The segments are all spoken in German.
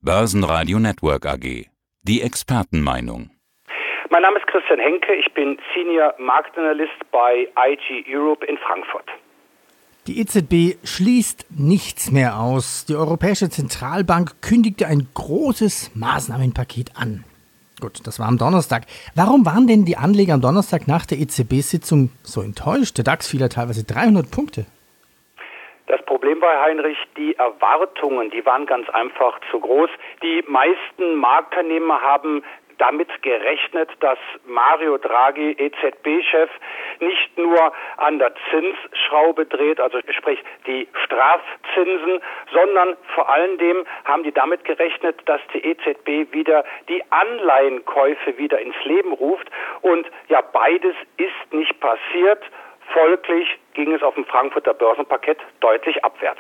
Börsenradio Network AG. Die Expertenmeinung. Mein Name ist Christian Henke, ich bin Senior Marktanalyst bei IG Europe in Frankfurt. Die EZB schließt nichts mehr aus. Die Europäische Zentralbank kündigte ein großes Maßnahmenpaket an. Gut, das war am Donnerstag. Warum waren denn die Anleger am Donnerstag nach der EZB-Sitzung so enttäuscht? Der DAX fiel ja teilweise 300 Punkte. Das Problem war, Heinrich, die Erwartungen, die waren ganz einfach zu groß. Die meisten Marktteilnehmer haben damit gerechnet, dass Mario Draghi, EZB-Chef, nicht nur an der Zinsschraube dreht, also sprich die Strafzinsen, sondern vor allen Dingen haben die damit gerechnet, dass die EZB wieder die Anleihenkäufe wieder ins Leben ruft. Und ja, beides ist nicht passiert. Folglich ging es auf dem Frankfurter Börsenparkett deutlich abwärts.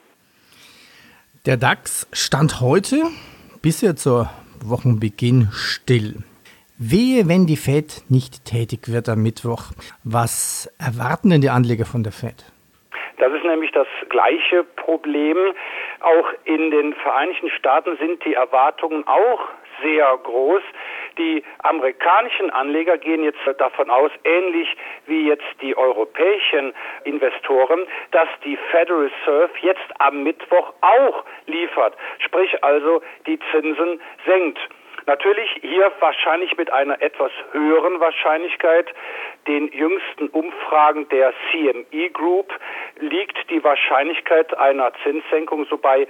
Der DAX stand heute bisher zur Wochenbeginn still. Wehe, wenn die Fed nicht tätig wird am Mittwoch. Was erwarten denn die Anleger von der Fed? Das ist nämlich das gleiche Problem. Auch in den Vereinigten Staaten sind die Erwartungen auch sehr groß. Die amerikanischen Anleger gehen jetzt davon aus, ähnlich wie jetzt die europäischen Investoren, dass die Federal Reserve jetzt am Mittwoch auch liefert, sprich also die Zinsen senkt. Natürlich hier wahrscheinlich mit einer etwas höheren Wahrscheinlichkeit. Den jüngsten Umfragen der CME Group liegt die Wahrscheinlichkeit einer Zinssenkung so bei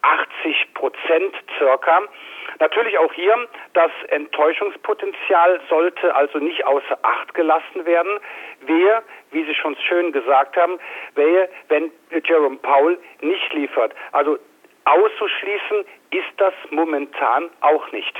80% circa. Natürlich auch hier, das Enttäuschungspotenzial sollte also nicht außer Acht gelassen werden. Wehe, wie Sie schon schön gesagt haben, wehe, wenn Jerome Powell nicht liefert. Also auszuschließen ist das momentan auch nicht.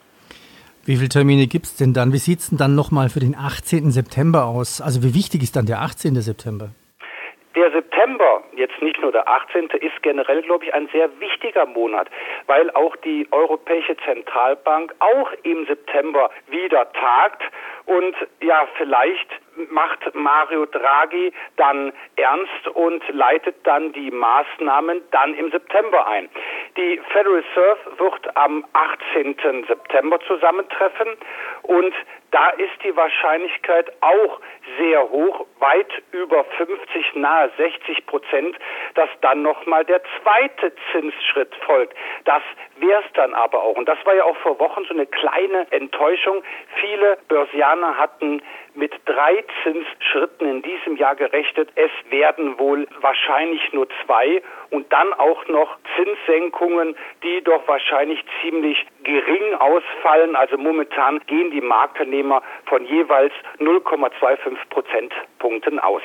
Wie viele Termine gibt es denn dann? Wie sieht es denn dann nochmal für den 18. September aus? Also wie wichtig ist dann der 18. September? Der September, jetzt nicht nur der 18., ist generell, glaube ich, ein sehr wichtiger Monat, weil auch die Europäische Zentralbank auch im September wieder tagt. Und ja, vielleicht macht Mario Draghi dann ernst und leitet dann die Maßnahmen dann im September ein. Die Federal Reserve wird am 18. September zusammentreffen und da ist die Wahrscheinlichkeit auch sehr hoch, weit über 50, nahe 60%, dass dann nochmal der zweite Zinsschritt folgt. Das wäre es dann aber auch. Und das war ja auch vor Wochen so eine kleine Enttäuschung. Viele Börsianer hatten mit 3 Zinsschritten in diesem Jahr gerechnet. Es werden wohl wahrscheinlich nur 2 und dann auch noch Zinssenkungen, die doch wahrscheinlich ziemlich gering ausfallen. Also momentan gehen die Marktteilnehmer von jeweils 0,25 Prozentpunkten aus.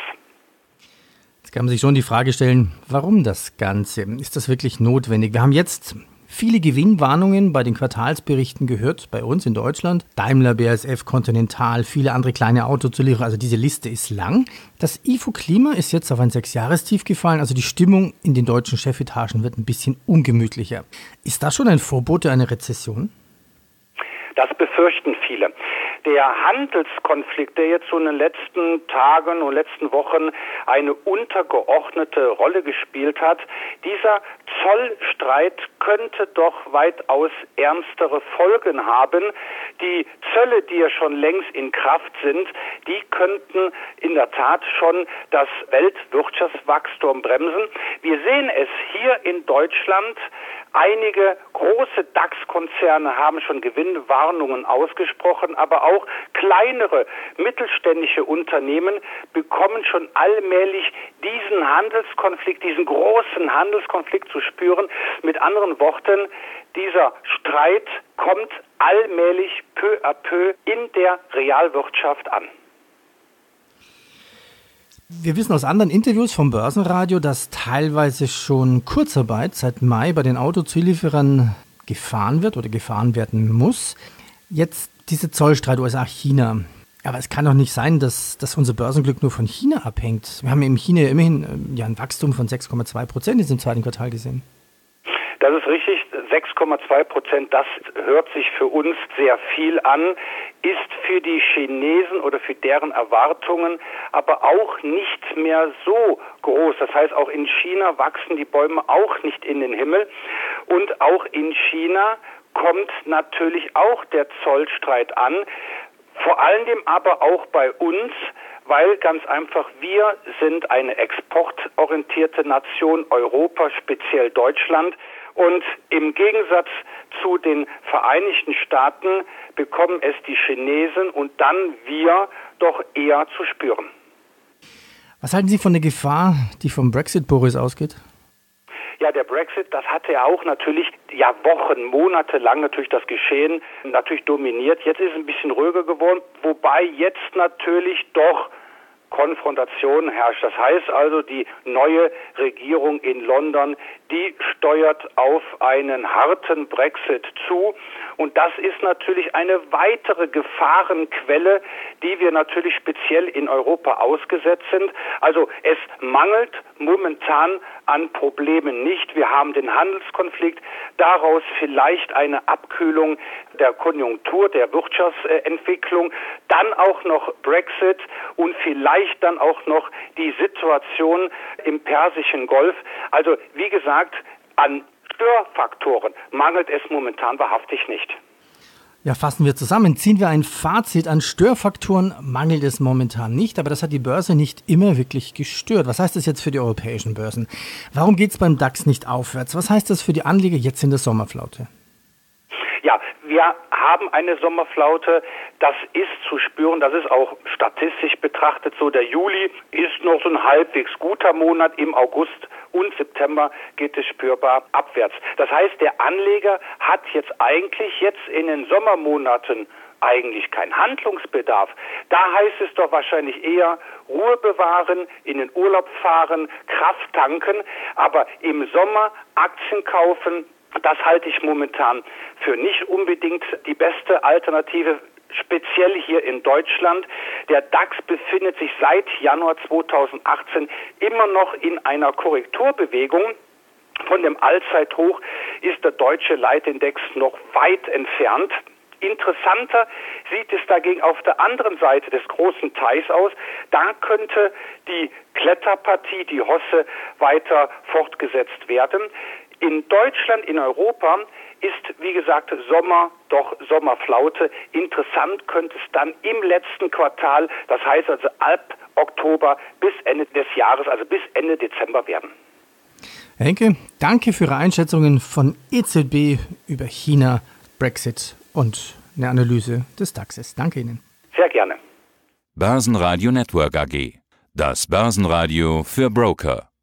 Jetzt kann man sich schon die Frage stellen, warum das Ganze? Ist das wirklich notwendig? Wir haben jetzt viele Gewinnwarnungen bei den Quartalsberichten gehört, bei uns in Deutschland. Daimler, BASF, Continental, viele andere kleine Autozulieferer, also diese Liste ist lang. Das IFO Klima ist jetzt auf ein 6-Jahrestief gefallen, also die Stimmung in den deutschen Chefetagen wird ein bisschen ungemütlicher. Ist das schon ein Vorbote einer Rezession? Das befürchten viele. Der Handelskonflikt, der jetzt so in den letzten Tagen und letzten Wochen eine untergeordnete Rolle gespielt hat, dieser Zollstreit könnte doch weitaus ernstere Folgen haben. Die Zölle, die ja schon längst in Kraft sind, die könnten in der Tat schon das Weltwirtschaftswachstum bremsen. Wir sehen es hier in Deutschland. Einige große DAX-Konzerne haben schon Gewinnwarnungen ausgesprochen, aber auch kleinere mittelständische Unternehmen bekommen schon allmählich diesen Handelskonflikt, diesen großen Handelskonflikt zu spüren. Mit anderen Worten, dieser Streit kommt allmählich peu à peu in der Realwirtschaft an. Wir wissen aus anderen Interviews vom Börsenradio, dass teilweise schon Kurzarbeit seit Mai bei den Autozulieferern gefahren wird oder gefahren werden muss. Jetzt dieser Zollstreit USA-China. Aber es kann doch nicht sein, dass unser Börsenglück nur von China abhängt. Wir haben in China immerhin ein Wachstum von 6,2% in diesem zweiten Quartal gesehen. Das ist richtig, 6,2%, das hört sich für uns sehr viel an, ist für die Chinesen oder für deren Erwartungen aber auch nicht mehr so groß. Das heißt, auch in China wachsen die Bäume auch nicht in den Himmel. Und auch in China kommt natürlich auch der Zollstreit an, vor allem aber auch bei uns, weil ganz einfach wir sind eine exportorientierte Nation, Europa, speziell Deutschland. Und im Gegensatz zu den Vereinigten Staaten bekommen es die Chinesen und dann wir doch eher zu spüren. Was halten Sie von der Gefahr, die vom Brexit, Boris, ausgeht? Ja, der Brexit, das hatte ja auch natürlich Wochen, Monate lang natürlich das Geschehen natürlich dominiert. Jetzt ist es ein bisschen ruhiger geworden, wobei jetzt natürlich doch Konfrontation herrscht. Das heißt also, die neue Regierung in London, die steuert auf einen harten Brexit zu. Und das ist natürlich eine weitere Gefahrenquelle, die wir natürlich speziell in Europa ausgesetzt sind. Also es mangelt momentan an Problemen nicht. Wir haben den Handelskonflikt, daraus vielleicht eine Abkühlung der Konjunktur, der Wirtschaftsentwicklung, dann auch noch Brexit und vielleicht dann auch noch die Situation im Persischen Golf. Also wie gesagt, an Störfaktoren mangelt es momentan wahrhaftig nicht. Ja, fassen wir zusammen. Ziehen wir ein Fazit. An Störfaktoren mangelt es momentan nicht, aber das hat die Börse nicht immer wirklich gestört. Was heißt das jetzt für die europäischen Börsen? Warum geht es beim DAX nicht aufwärts? Was heißt das für die Anleger jetzt in der Sommerflaute? Ja, wir haben eine Sommerflaute, das ist zu spüren, das ist auch statistisch betrachtet so. Der Juli ist noch so ein halbwegs guter Monat, im August und September geht es spürbar abwärts. Das heißt, der Anleger hat jetzt in den Sommermonaten eigentlich keinen Handlungsbedarf. Da heißt es doch wahrscheinlich eher Ruhe bewahren, in den Urlaub fahren, Kraft tanken, aber im Sommer Aktien kaufen, das halte ich momentan für nicht unbedingt die beste Alternative, speziell hier in Deutschland. Der DAX befindet sich seit Januar 2018 immer noch in einer Korrekturbewegung. Von dem Allzeithoch ist der deutsche Leitindex noch weit entfernt. Interessanter sieht es dagegen auf der anderen Seite des großen Teichs aus. Da könnte die Kletterpartie, die Hosse, weiter fortgesetzt werden. In Deutschland, in Europa ist, wie gesagt, Sommerflaute. Interessant könnte es dann im letzten Quartal, das heißt also ab Oktober bis Ende des Jahres, also bis Ende Dezember werden. Herr Henke, danke für Ihre Einschätzungen von EZB über China, Brexit und eine Analyse des DAXes. Danke Ihnen. Sehr gerne. Börsenradio Network AG. Das Börsenradio für Broker.